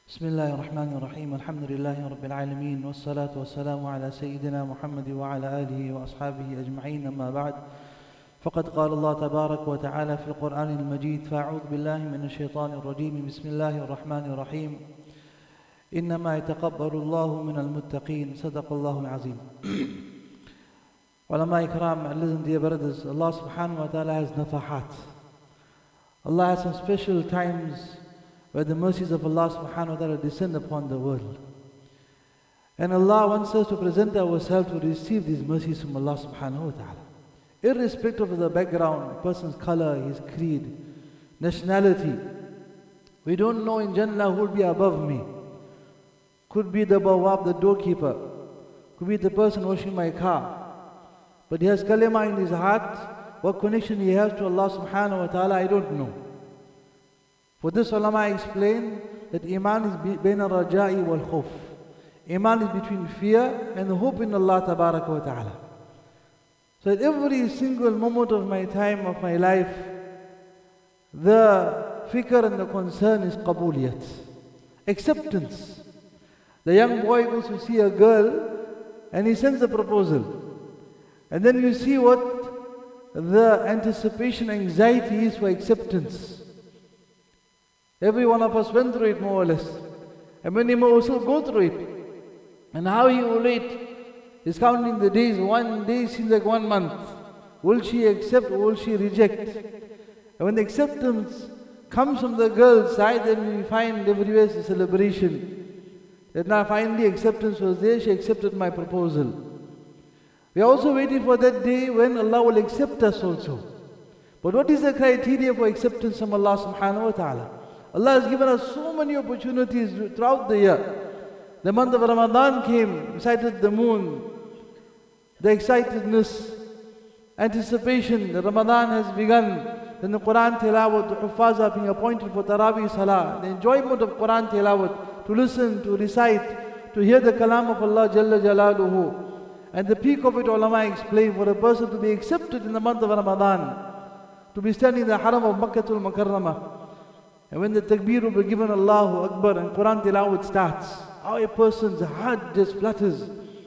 بسم الله الرحمن الرحيم الحمد لله رب العالمين والصلاة والسلام على سيدنا محمد وعلى آله وأصحابه أجمعين أما بعد فقد قال الله تبارك وتعالى في القرآن المجيد فأعوذ بالله من الشيطان الرجيم بسم الله الرحمن الرحيم إنما يتقبل الله من المتقين صدق الله العظيم. Ulama Ikram, listen dear brothers, Allah subhanahu wa ta'ala has nafahat. Allah has some special times where the mercies of Allah subhanahu wa ta'ala descend upon the world. And Allah wants us to present ourselves to receive these mercies from Allah subhanahu wa ta'ala. Irrespective of the background, a person's color, his creed, nationality. We don't know in Jannah who will be above me. Could be the bawab, the doorkeeper. Could be the person washing my car. But he has kalima in his heart. What connection he has to Allah subhanahu wa ta'ala, I don't know. For this ulama explain that Iman is bain al-raja'i wal-khuf. Iman is between fear and hope in Allah tabaraka wa ta'ala. So at every single moment of my time, of my life, the fikr and the concern is qabuliyat. Acceptance. The young boy goes to see a girl and he sends a proposal. And then you see what the anticipation, anxiety is for acceptance. Every one of us went through it more or less. And many more will still go through it. And how he will wait is counting the days. One day seems like 1 month. Will she accept or will she reject? And when the acceptance comes from the girl's side, then we find everywhere is a celebration. That now finally acceptance was there, she accepted my proposal. We are also waiting for that day when Allah will accept us also. But what is the criteria for acceptance from Allah subhanahu wa ta'ala? Allah has given us so many opportunities throughout the year. The month of Ramadan came, recited the moon, the excitedness, anticipation, the Ramadan has begun. Then the Quran tilawat, the Huffaz are being appointed for Taraweeh Salah, the enjoyment of Quran tilawat, to listen, to recite, to hear the kalam of Allah Jalla Jalaluhu. And the peak of it, ulama explain, for a person to be accepted in the month of Ramadan, to be standing in the haram of Makkatul Mukarramah. And when the takbir will be given, Allahu Akbar, and Quran tilawat starts, how a person's heart just flutters.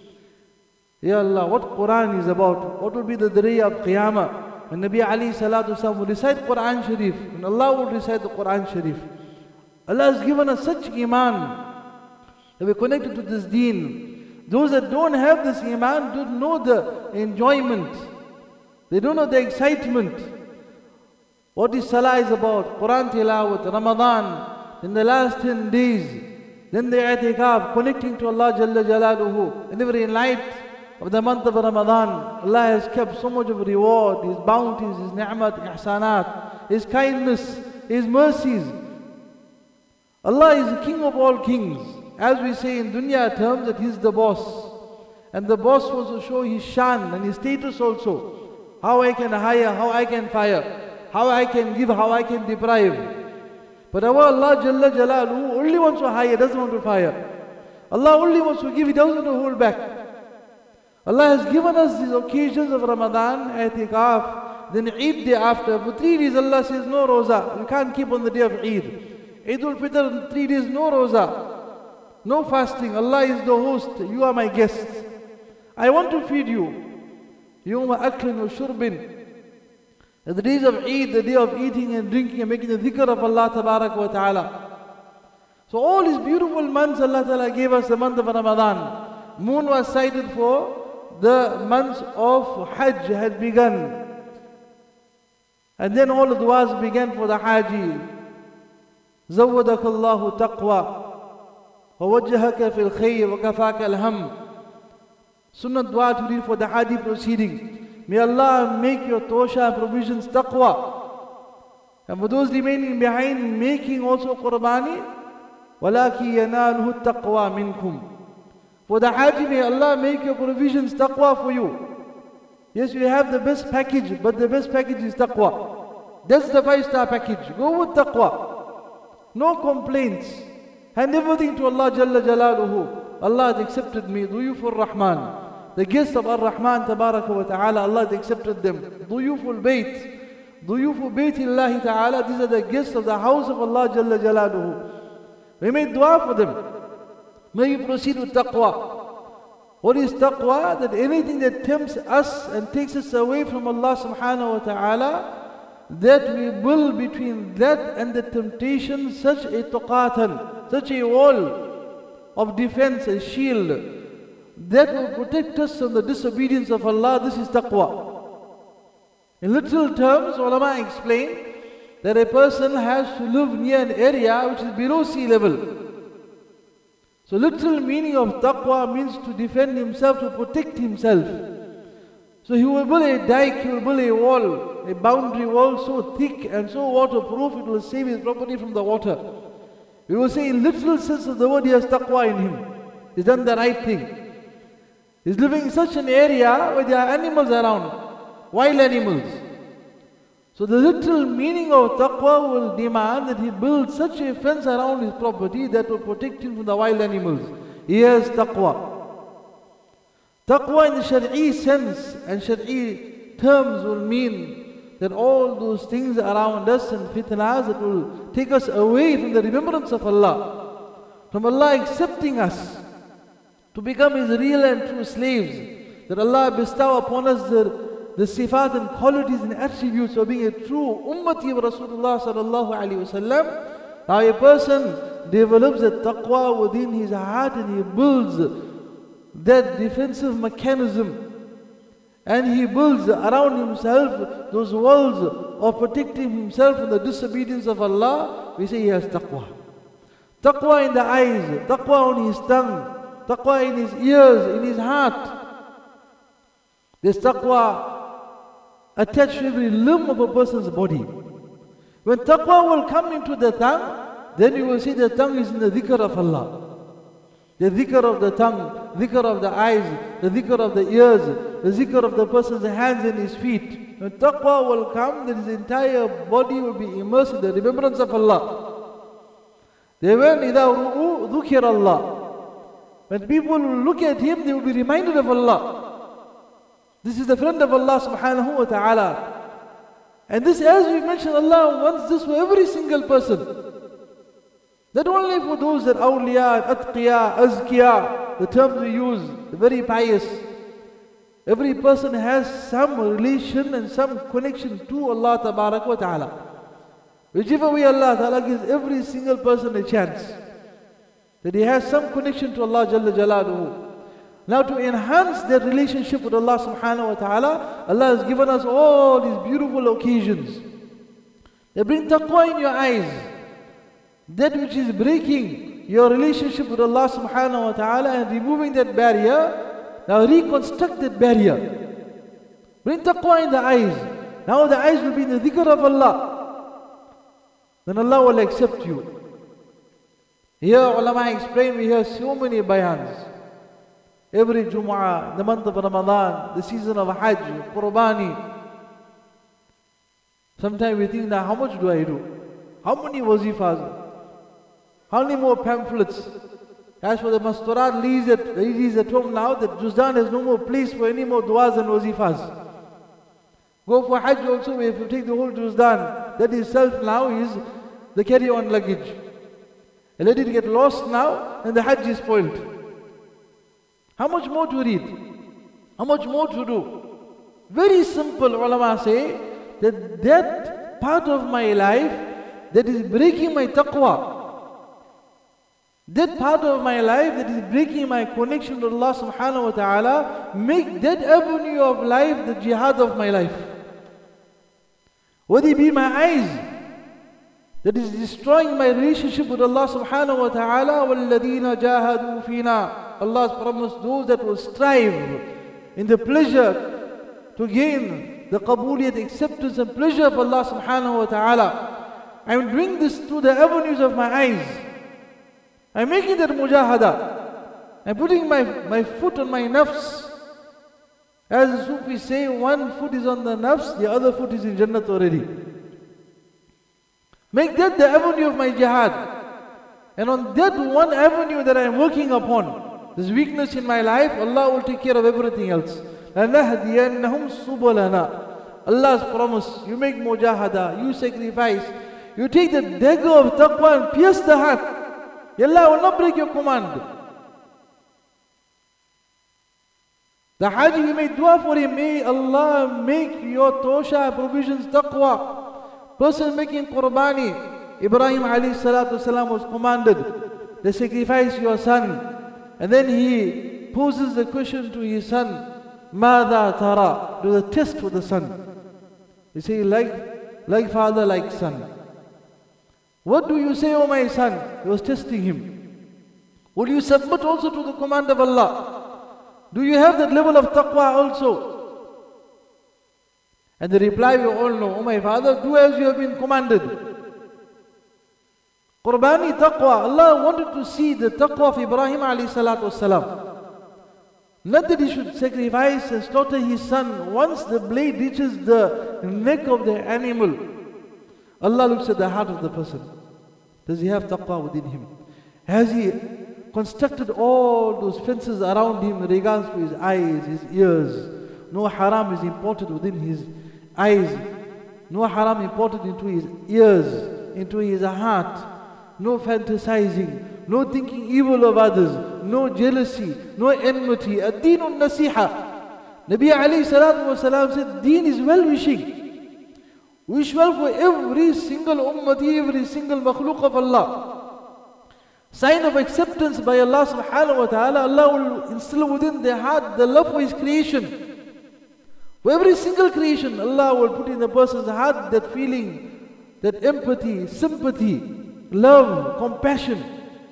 Ya Allah, what Quran is about? What will be the day of Qiyamah? When Nabi alayhi salatu wasalam will recite Quran Sharif, and Allah will recite the Quran Sharif. Allah has given us such iman that we're connected to this deen. Those that don't have this iman don't know the enjoyment. They don't know the excitement. What is Salah is about, Quran tilawat, Ramadan, in the last 10 days, then the i'tikaf, connecting to Allah Jalla Jalaluhu. And every night of the month of Ramadan, Allah has kept so much of reward, His bounties, His ni'mat, ihsanat, His kindness, His mercies. Allah is the King of all kings. As we say in dunya terms, that He's the boss. And the boss wants to show His shan and His status also. How I can hire, how I can fire. How I can give, how I can deprive. But our Allah Jalla Jalaluhu only wants to hire, doesn't want to fire. Allah only wants to give, He doesn't want to hold back. Allah has given us these occasions of Ramadan, i'tikaf, then Eid day after. For 3 days Allah says no roza. You can't keep on the day of Eid. Eidul Fitr, 3 days no roza. No fasting. Allah is the host. You are my guest. I want to feed you. Yawma aklin wa shurbin. The days of Eid, the day of eating and drinking and making the dhikr of Allah tabarak wa ta'ala. So all these beautiful months Allah ta'ala gave us the month of Ramadan. Moon was sighted for the months of Hajj had begun. And then all the du'as began for the Haji. زودك الله تقوى ووجهك في الخير وكفاك الهم. Sunnah dua to read for the Haji proceeding. May Allah make your tosha provisions taqwa. And for those remaining behind, making also qurbani, وَلَكِ يَنَالُهُ التَّقْوَى مِنْكُمْ. For the Hajj, may Allah make your provisions taqwa for you. Yes, you have the best package, but the best package is taqwa. That's the 5-star package. Go with taqwa. No complaints. Hand everything to Allah Jalla Jalaluhu. Allah has accepted me. Duyufur Rahman. The guests of Ar-Rahman Tabaraka wa Ta'ala, Allah has accepted them. Duyuful Bayt. Duyufu Baytillahi Ta'ala, these are the guests of the house of Allah Jalla Jalaluhu. We made dua for them. May we proceed with taqwa. What is taqwa? That anything that tempts us and takes us away from Allah subhanahu wa ta'ala, that we build between that and the temptation such a tuqatan, such a wall of defense, a shield, that will protect us from the disobedience of Allah. This is taqwa. In literal terms, ulama explain that a person has to live near an area which is below sea level. So literal meaning of taqwa means to defend himself, to protect himself. So he will build a dike, he will build a wall, a boundary wall so thick and so waterproof, it will save his property from the water. We will say in literal sense of the word, he has taqwa in him. He's done the right thing. He's living in such an area where there are animals around, wild animals. So the literal meaning of taqwa will demand that he builds such a fence around his property that will protect him from the wild animals. He has taqwa. Taqwa in the Shari'i sense and Shari'i terms will mean that all those things around us and fitnas that will take us away from the remembrance of Allah, from Allah accepting us to become His real and true slaves, that Allah bestow upon us the sifat and qualities and attributes of being a true ummati of Rasulullah sallallahu alaihi wasallam. Now a person develops a taqwa within his heart and he builds that defensive mechanism, and he builds around himself those walls of protecting himself from the disobedience of Allah. We say he has taqwa. Taqwa in the eyes, taqwa on his tongue, taqwa in his ears, in his heart. There's taqwa attached to every limb of a person's body. When taqwa will come into the tongue, then you will see the tongue is in the dhikr of Allah. The dhikr of the tongue, dhikr of the eyes, the dhikr of the ears, the dhikr of the person's hands and his feet. When taqwa will come, then his entire body will be immersed in the remembrance of Allah. They when إِذَا رُؤُوا ذُكِرَ اللَّهِ. When people will look at him, they will be reminded of Allah. This is the friend of Allah subhanahu wa ta'ala. And this, as we mentioned, Allah wants this for every single person. Not only for those that awliya, atqiya, azkiya, the terms we use, the very pious. Every person has some relation and some connection to Allah tabarak wa ta'ala. Whichever way Allah ta'ala gives every single person a chance, that he has some connection to Allah Jalla Jalaluhu. Now to enhance that relationship with Allah subhanahu wa ta'ala, Allah has given us all these beautiful occasions. They bring taqwa in your eyes. That which is breaking your relationship with Allah subhanahu wa ta'ala and removing that barrier, now reconstruct that barrier. Bring taqwa in the eyes. Now the eyes will be in the dhikr of Allah. Then Allah will accept you. Here ulama explain, we hear so many bayans. Every Jumu'ah, the month of Ramadan, the season of Hajj, Qurbani. Sometimes we think, now how much do I do? How many wazifas? How many more pamphlets? As for the Masturat ladies at home now, that Juzdan has no more place for any more du'as and wazifas. Go for Hajj also, if you take the whole Juzdan, that itself now is the carry-on luggage. And let it get lost now, and the Hajj is spoiled. How much more to read? How much more to do? Very simple, ulama say, that part of my life that is breaking my taqwa, that part of my life that is breaking my connection to Allah subhanahu wa ta'ala, make that avenue of life the jihad of my life. Whether it be my eyes, that is destroying my relationship with Allah subhanahu wa ta'ala, وَالَّذِينَ جَاهَدُوا فِينَا. Allah has promised those that will strive in the pleasure to gain the qabuliyat, acceptance and pleasure of Allah subhanahu wa ta'ala. I will bring this to the avenues of my eyes. I'm making that mujahada. I'm putting my foot on my nafs. As the Sufis say, one foot is on the nafs, the other foot is in Jannat already. Make that the avenue of my jihad. And on that one avenue that I'm working upon, this weakness in my life, Allah will take care of everything else. لَنَهْدِيَنَّهُمْ سُبُلَنَا. Allah's promise, you make mujahada, you sacrifice, you take the dagger of taqwa and pierce the heart. Allah will not break your command. The Haji, we made dua for him. May Allah make your tosha provisions taqwa. Person making qurbani, Ibrahim alayhi salatu wasalam was commanded to sacrifice your son. And then he poses the question to his son, Mada tara? Do the test with the son. You say, like father, like son. What do you say, O my son? He was testing him. Will you submit also to the command of Allah? Do you have that level of taqwa also? And the reply we all know, O my father, do as you have been commanded. Qurbani taqwa. Allah wanted to see the taqwa of Ibrahim alayhi salatu wasalam. Not that he should sacrifice and slaughter his son once the blade reaches the neck of the animal. Allah looks at the heart of the person. Does he have taqwa within him? Has he constructed all those fences around him in regards to his eyes, his ears? No haram is imported within his eyes. No haram imported into his ears, into his heart. No fantasizing, no thinking evil of others, no jealousy, no enmity. Ad-deenun nasiha. Nabi alayhi salatu wasalam said, deen is well-wishing. Wish well for every single ummati, every single makhluk of Allah. Sign of acceptance by Allah subhanahu wa ta'ala. Allah will instill within their heart the love for His creation. For every single creation, Allah will put in the person's heart that feeling, that empathy, sympathy, love, compassion.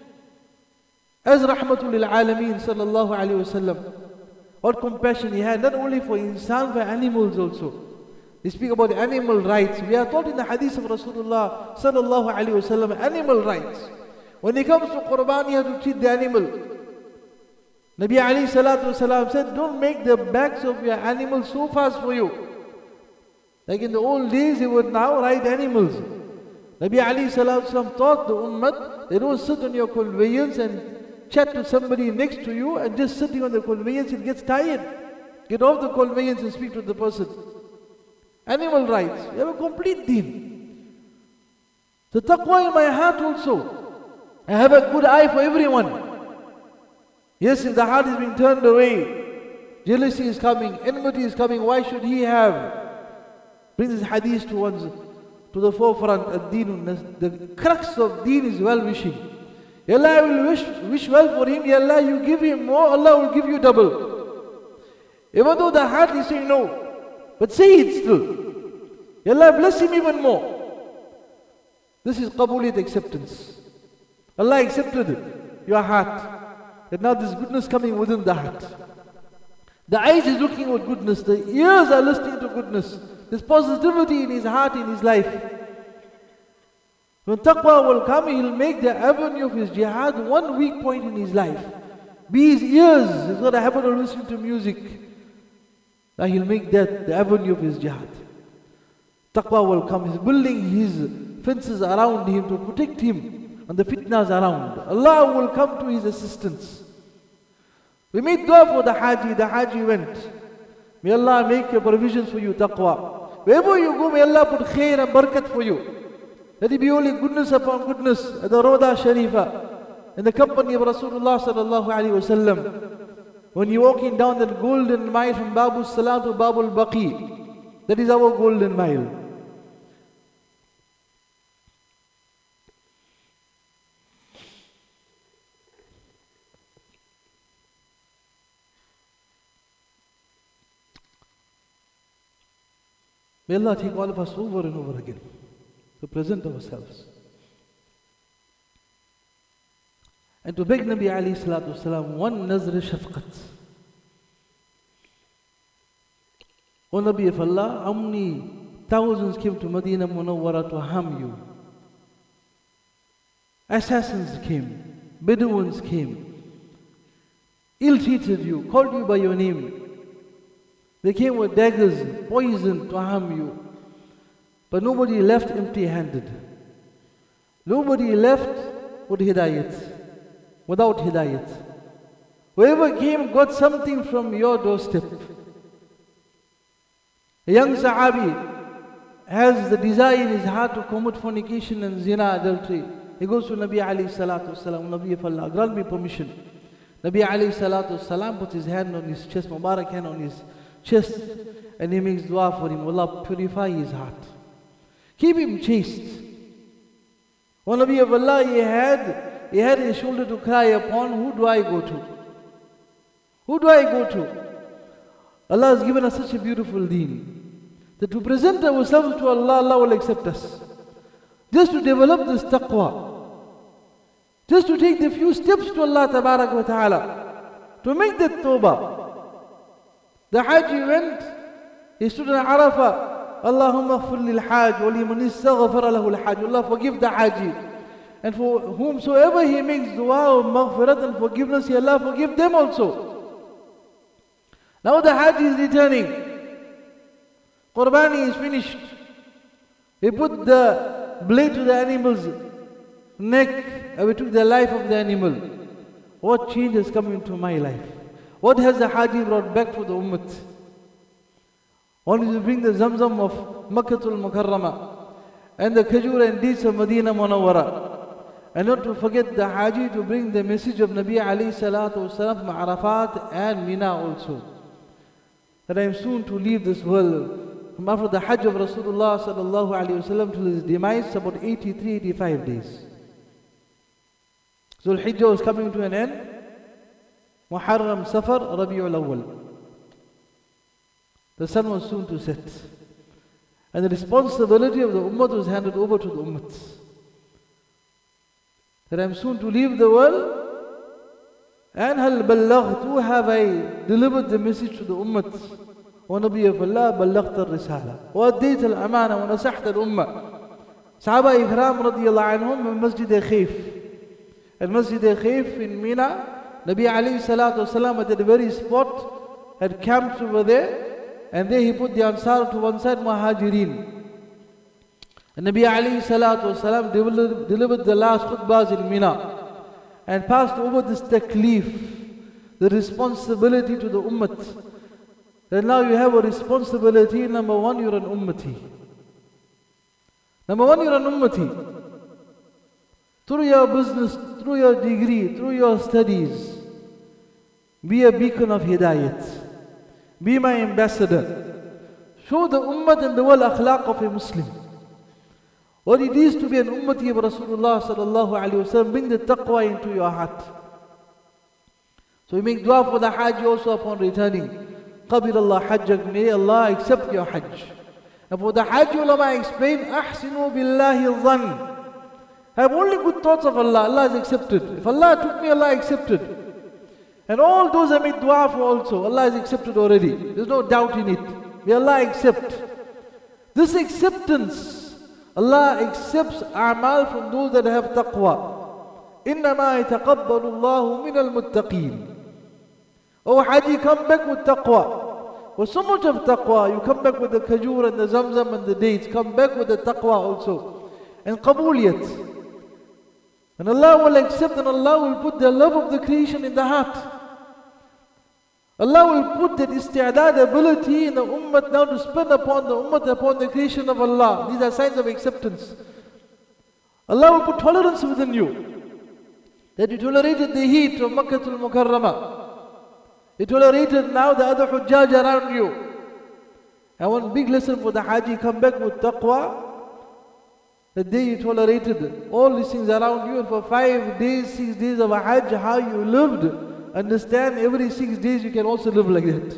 As Rahmatul lil Alameen sallallahu alayhi wasallam, what compassion he had, not only for insan, for animals also. They speak about animal rights. We are taught in the hadith of Rasulullah sallallahu alayhi wasallam, animal rights. When it comes to Qurban, you have to treat the animal. Nabi alayhi salatu wasalam said, don't make the backs of your animals so fast for you. Like in the old days, they would now ride animals. Nabi alayhi salatu wasalam taught the ummah, they don't sit on your conveyance and chat to somebody next to you, and just sitting on the conveyance, it gets tired. Get off the conveyance and speak to the person. Animal rights, you have a complete deen. The taqwa in my heart also. I have a good eye for everyone. Yes, if the heart is being turned away, jealousy is coming, enmity is coming, why should he have? Brings this hadith to the forefront. The crux of deen is well-wishing. Allah will wish well for him. Allah, you give him more, Allah will give you double. Even though the heart is saying no, but say it still. Allah bless him even more. This is qabuliyat, acceptance. Allah accepted your heart. And now there's goodness coming within the heart. The eyes is looking at goodness. The ears are listening to goodness. There's positivity in his heart, in his life. When taqwa will come, he'll make the avenue of his jihad one weak point in his life. Be his ears. He's got a habit of listening to music. Now he'll make that the avenue of his jihad. Taqwa will come. He's building his fences around him to protect him and the fitnas around. Allah will come to his assistance. We made dua for the Haji went. May Allah make your provisions for you, taqwa. Wherever you go, may Allah put khair and barakat for you. Let it be only goodness upon goodness at the Rawda Sharifah, in the company of Rasulullah sallallahu alaihi wasallam. When you're walking down that golden mile from Babu Salam to Babu al-Baqi, that is our golden mile. May Allah take all of us over and over again to present ourselves and to beg Nabi alayhi salatu wasalam one nazr shafqat. O Nabi of Allah, how many thousands came to Medina Munawwara to harm you? Assassins came, Bedouins came, ill-treated you, called you by your name. They came with daggers, poison to harm you. But nobody left empty-handed. Nobody left with hidayat, without hidayat. Whoever came got something from your doorstep. A young Sahabi has the desire in his heart to commit fornication and zina, adultery. He goes to Nabi alayhi salatu wasalam, Nabi of Allah, grant me permission. Nabi alayhi salatu wasalam puts his hand on his chest, Mubarak hand on his chest, and he makes dua for him. Allah, purify his heart. Keep him chaste. O Nabi of Allah, he had his shoulder to cry upon. Who do I go to? Who do I go to? Allah has given us such a beautiful deen that to present ourselves to Allah, Allah will accept us. Just to develop this taqwa, just to take the few steps to Allah tabarak wa ta'ala, to make that tawbah. The Haji went, he stood in Arafah, Allahumma aghfir lil Hajj wa liman istaghfara lahu al Hajj. Allah forgive the Haji. And for whomsoever he makes dua of maghfirat and forgiveness, Allah forgive them also. Now the Hajj is returning. Qurbani is finished. We put the blade to the animal's neck and we took the life of the animal. What change has come into my life? What has the Haji brought back for the Ummah? One is to bring the Zamzam of Makkatul Mukarramah and the Khajur and dates of Medina Munawwara. And not to forget the Haji to bring the message of Nabi alayhi salatu wasalam from Arafat and Mina also. That I am soon to leave this world. From after the Hajj of Rasulullah sallallahu alayhi wasallam till his demise, about 83, 85 days. Zul Hijjah was coming to an end. Muharram, Safar, Rabi'ul Awwal. The sun was soon to set. And the responsibility of the Ummah was handed over to the Ummah. That I am soon to leave the world. And hal ballaghtu, have I delivered the message to the Ummah? O Nabi of Allah, ballaghta al-risala. Wa addayta al-amana wa nasahta al-ummah. Sahaba Ikram radiyallahu anhum in Masjid Khayf. And Masjid Khayf in Mina, Nabi alayhi salatu wasalam at the very spot had camped over there. And there he put the Ansar to one side, Muhajirin. And Nabi alayhi salatu wasalam delivered the last khutbahs in Mina. And passed over this taklif, the responsibility to the ummah. And now you have a responsibility. Number one, you're an ummati. Number one, you're an ummati. Through your business, through your degree, through your studies, be a beacon of hidayat. Be my ambassador. Show the ummah and the world akhlaq of a Muslim. What it is to be an ummati of Rasulullah sallallahu alayhi wa sallam. Bring the taqwa into your heart. So we make dua for the Hajj also upon returning. Qabil Allah hajjak, may Allah accept your Hajj. And for the Hajj, ulama explain, ahsinu billahi dhann. Have only good thoughts of Allah. Allah is accepted. If Allah took me, Allah accepted. And all those I made dua for also, Allah is accepted already. There's no doubt in it. May Allah accept. This acceptance, Allah accepts a'mal from those that have taqwa. إِنَّمَا يَتَقَبَّلُ اللَّهُ مِنَ الْمُتَّقِينَ. Oh Haji, come back with taqwa. For so much of taqwa, you come back with the khajur and the zamzam and the dates. Come back with the taqwa also. And qabuliyat. And Allah will accept and Allah will put the love of the creation in the heart. Allah will put that isti'adad ability in the ummah now to spend upon the ummah, upon the creation of Allah. These are signs of acceptance. Allah will put tolerance within you. That you tolerated the heat of Makkatul Mukarramah. You tolerated now the other hujjaj around you. And one big lesson for the Haji, come back with taqwa. The day you tolerated all these things around you, and for 5 days, 6 days of a Hajj, how you lived. Understand, every 6 days you can also live like that.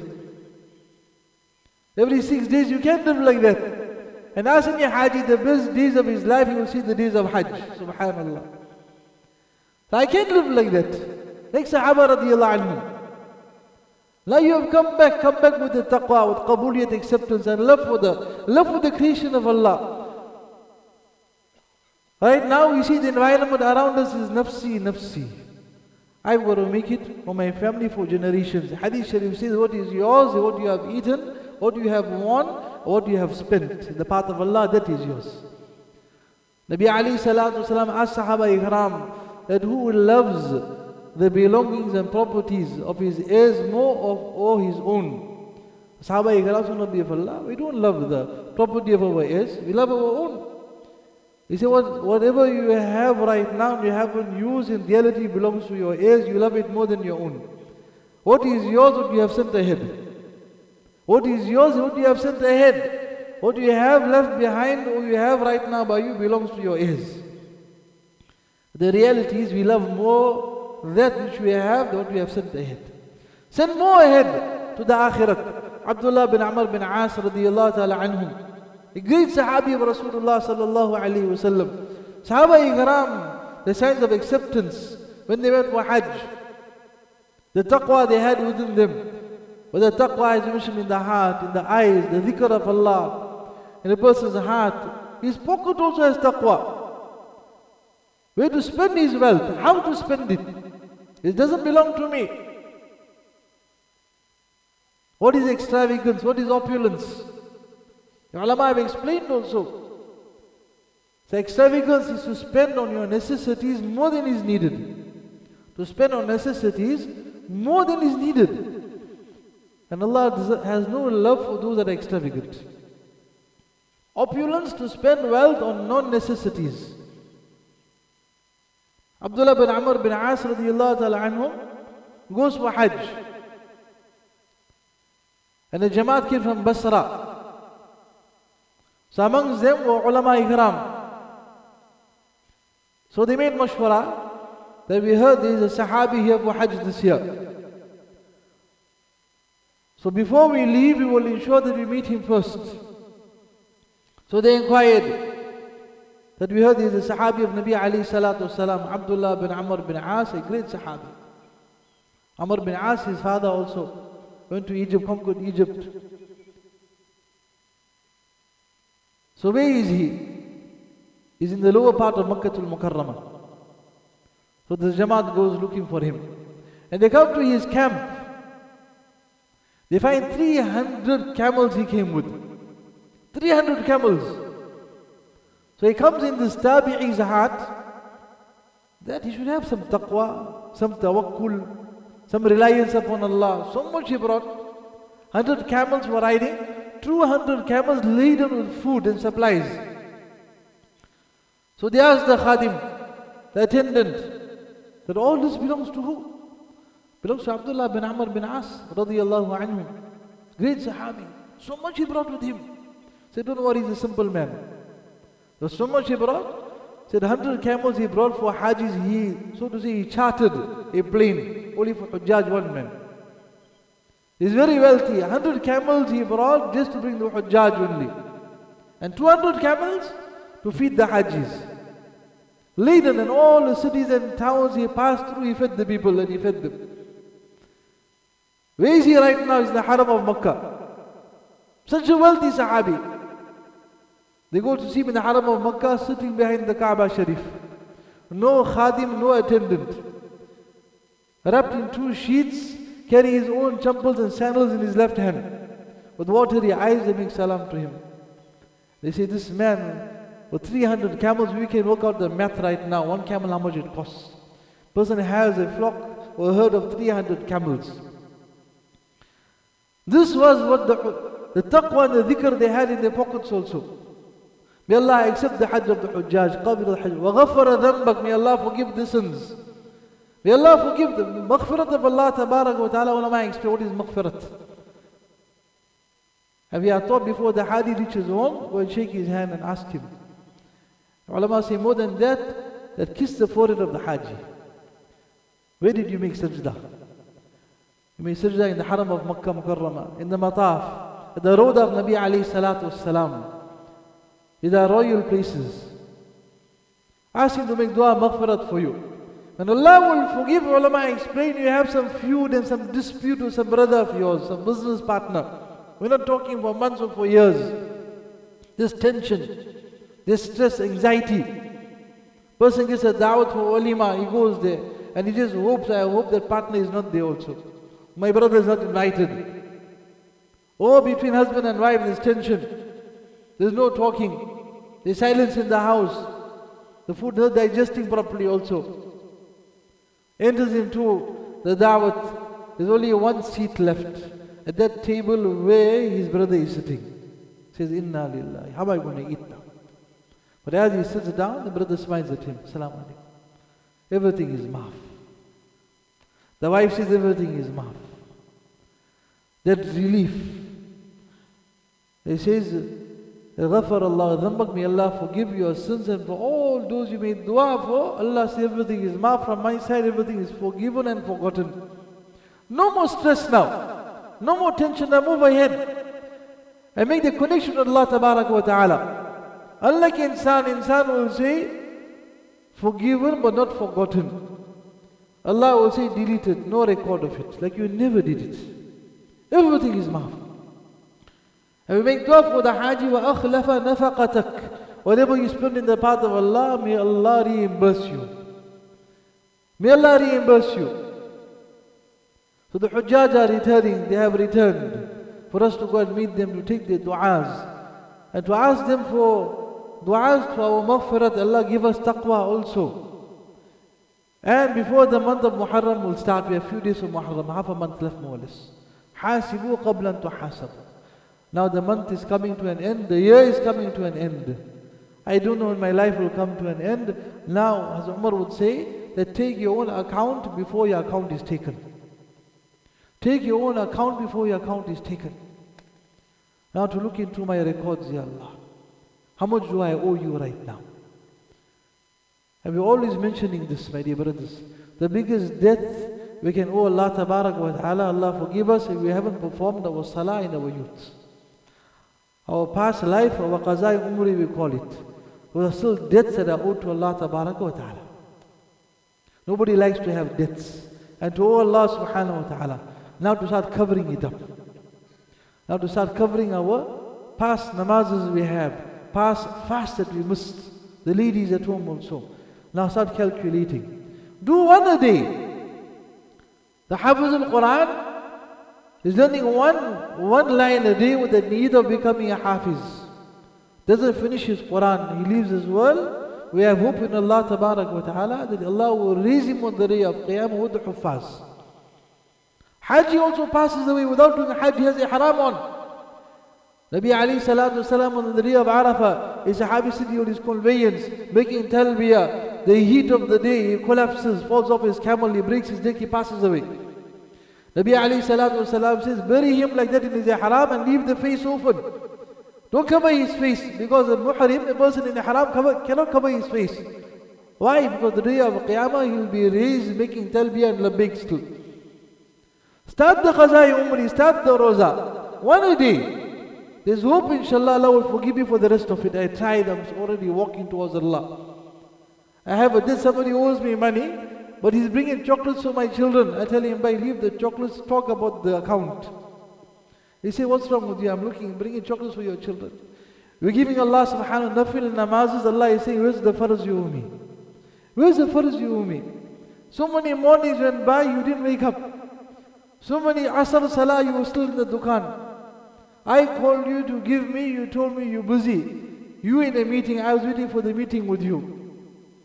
Every 6 days you can live like that. And ask any Haji the best days of his life, he will see the days of Hajj. Subhanallah. So I can't live like that. Like Sahaba radiyallahu anhum. Now you have come back with the taqwa, with qabuliyat, acceptance and love for the creation of Allah. Right now we see the environment around us is nafsi, nafsi. I've got to make it for my family for generations. Hadith Sharif says, what is yours, what you have eaten, what you have won, what you have spent in the path of Allah, that is yours. Nabi alayhi salatu wasalam asked Sahaba Ikram that who loves the belongings and properties of his heirs more or his own. Sahaba Ikram said, Nabi of Allah, we don't love the property of our heirs, we love our own. He said, whatever you have right now, you haven't used, in reality belongs to your heirs. You love it more than your own. What is yours, what you have sent ahead. What is yours, what you have sent ahead. What you have left behind, or you have right now by you, belongs to your heirs. The reality is we love more that which we have than what we have sent ahead. Send more ahead to the akhirat. Abdullah bin Amr bin As radiyallahu ta'ala anhum, a great sahabi of Rasulullah sallallahu alayhi wa sallam. Sahaba ikram, the signs of acceptance when they went for Hajj. The taqwa they had within them. But the taqwa is mentioned in the heart, in the eyes, the dhikr of Allah, in a person's heart. His pocket also has taqwa. Where to spend his wealth, how to spend it. It doesn't belong to me. What is extravagance? What is opulence? The ulama have explained also. So extravagance is to spend on your necessities more than is needed. To spend on necessities more than is needed. And Allah has no love for those that are extravagant. Opulence, to spend wealth on non-necessities. Abdullah bin Amr bin As radiyallahu ta'ala anhum goes for Hajj. And the Jamaat came from Basra. So amongst them were ulama ikram. So they made mashwara that we heard there is a sahabi here for Hajj this year. So before we leave, we will ensure that we meet him first. So they inquired that we heard there is a sahabi of Nabi alayhi salatu wasalam, Abdullah bin Amr bin As, a great sahabi. Amr bin As, his father also, went to Egypt, conquered Egypt. So where is he? He's in the lower part of Makkah al-Mukarramah. So the Jamaat goes looking for him. And they come to his camp. They find 300 camels he came with. 300 camels. So he comes in this tabi'i's heart that he should have some taqwa, some tawakkul, some reliance upon Allah. So much he brought. 100 camels were riding, 200 camels laden with food and supplies. So they asked the khadim, the attendant, that all this belongs to who? Belongs to Abdullah bin Amr bin As radiyallahu anhu. Great sahabi. So much he brought with him. Said, don't worry, he's a simple man. There's so much he brought. Said 100 camels he brought for Hajjis. He, so to say, he chartered a plane only for Hujjaj, one man. He's very wealthy. 100 camels he brought just to bring the Hujjaj only. And 200 camels to feed the Hajjis. Laden in all the cities and towns he passed through, he fed the people and he fed them. Where is he right now? He's in the Haram of Makkah. Such a wealthy Sahabi. They go to see him in the Haram of Makkah, sitting behind the Kaaba Sharif. No khadim, no attendant. Wrapped in 2 sheets, carrying his own champals and sandals in his left hand. With watery eyes, they make salam to him. They say, this man, with 300 camels, we can work out the math right now. 1 camel, how much it costs. Person has a flock or a herd of 300 camels. This was what the taqwa and the dhikr they had in their pockets also. May Allah accept the Hajj of the Hujjaj, Qabil al-Hajj. وَغَفَّرَ ذَنْبَكَ. May Allah forgive the sins. May Allah forgive them. Maghfirat of Allah tabarak wa ta'ala. Ulama explain what is maghfirat. And we are taught before the Hadi reaches home, go and shake his hand and ask him. Ulama say more than that kiss the forehead of the Haji. Where did you make sajda? You made sajda in the Haram of Makkah Mukarramah, in the Mataf, at the road of Nabi alayhi salatu wassalam. These are royal places. Ask him to make dua maghfirat for you. And Allah will forgive. Ulama explain, you have some feud and some dispute with some brother of yours, some business partner. We're not talking for months or for years. This tension, this stress, anxiety. Person gets a da'wat for walima, he goes there and he just hopes, I hope that partner is not there also. My brother is not invited. Or between husband and wife there's tension. There's no talking. There's silence in the house. The food not digesting properly also. Enters into the da'wat. There's only 1 seat left. At that table where his brother is sitting. Says, Inna lillahi. How am I going to eat now? But as he sits down, the brother smiles at him. Assalamu alaikum. Everything is maaf. The wife says everything is maaf. That relief. He says, غَفَرَ اللَّهُ ذَنْبَكَ, may Allah forgive your sins, and for all those you made dua for, Allah says everything is maaf from my side, everything is forgiven and forgotten. No more stress now. No more tension, now move ahead. And make the connection with Allah Tabaraka wa Ta'ala. Unlike insan will say, forgiven but not forgotten. Allah will say deleted, no record of it, like you never did it. Everything is maaf. And we make dua for the Haji, wa akhlafa nafaqatak. Whatever you spend in the path of Allah, may Allah reimburse you. May Allah reimburse you. So the Hujjaj are returning, they have returned. For us to go and meet them, to take their du'as. And to ask them for du'as for our maghfirat, Allah give us taqwa also. And before the month of Muharram will start, we have a few days of Muharram, half a month left more or less. Hasibu qablan tuhasabu. Now the month is coming to an end, the year is coming to an end. I don't know when my life will come to an end. Now, as Umar would say, that take your own account before your account is taken. Take your own account before your account is taken. Now to look into my records, Ya Allah. How much do I owe you right now? And we're always mentioning this, my dear brothers. The biggest debt we can owe Allah Tabarak wa Ta'ala, Allah forgive us if we haven't performed our salah in our youth. Our past life, our qaza umri we call it. There are still debts that are owed to Allah Tabarak wa Ta'ala. Nobody likes to have debts. And to owe Allah Subhanahu wa Ta'ala. Now to start covering it up. Now to start covering our past namazes we have, past fasts that we missed, the ladies at home also. Now start calculating. Do one a day. The Hafiz al-Quran is learning one line a day with the need of becoming a Hafiz. Doesn't finish his Quran, he leaves his world. We have hope in Allah Tabarak wa Ta'ala that Allah will raise him on the day of Qiyamah with the Huffaz. Hajj also passes away without doing Hajj, he has a haram on. Nabi alayhi salatu wasalam on the day of Arafah, a Sahabi sitting on his conveyance, making talbiyah. The heat of the day, he collapses, falls off his camel, he breaks his neck, he passes away. Nabi alayhi salatu wasalam says, bury him like that in his haram and leave the face open. Don't cover his face, because a muhrim, a person in a haram, cannot cover his face. Why? Because the day of Qiyamah, he will be raised making talbiyah and labbaik still. Start the Qaza Umri, start the Roza. One a day. There's hope, inshallah, Allah will forgive you for the rest of it. I tried, I'm already walking towards Allah. I have a debt, somebody owes me money, but he's bringing chocolates for my children. I tell him, bye, leave the chocolates, talk about the account. He say, what's wrong with you? I'm bringing chocolates for your children. We're giving Allah subhanahu wa ta'ala nafil and namazes. Allah is saying, where's the farz you owe me? Where's the farz you owe me? So many mornings went by, you didn't wake up. So many Asr Salah, you were still in the Dukan. I called you to give me, you told me you're busy. You in a meeting, I was waiting for the meeting with you.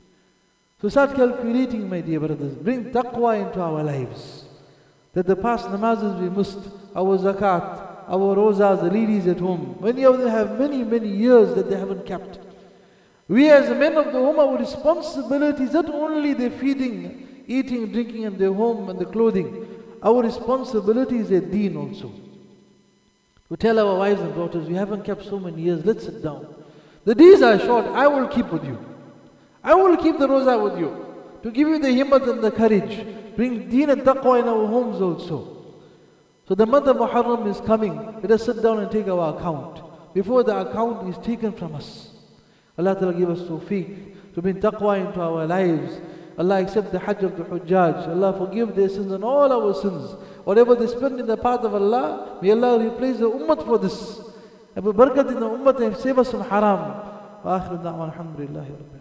So start calculating, my dear brothers. Bring taqwa into our lives. That the past namazes we missed, our zakat, our rozas, the ladies at home. Many of them have many years that they haven't kept. We as men of the home, our responsibility is not only the feeding, eating, drinking and the home and the clothing. Our responsibility is a deen also. We tell our wives and daughters, we haven't kept so many years, let's sit down. The days are short, I will keep with you. I will keep the roza with you. To give you the himmat and the courage. Bring deen and taqwa in our homes also. So the month of Muharram is coming. Let us sit down and take our account. Before the account is taken from us. Allah Ta'ala give us tawfiq to bring taqwa into our lives. Allah accept the Hajj of the Hujjaj. Allah forgive their sins and all our sins. Whatever they spend in the path of Allah, may Allah replace the ummah for this. Have a barakat in the ummah and save us from haram. Wa akhiru da'wan alhamdulillahi rabbil alamin.